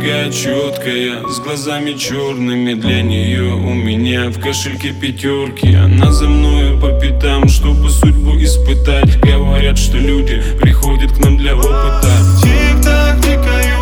такая четкая, с глазами черными. Для нее у меня в кошельке пятерки. Она за мною по пятам, чтобы судьбу испытать. Говорят, что люди приходят к нам для опыта. Тик-так, тикаю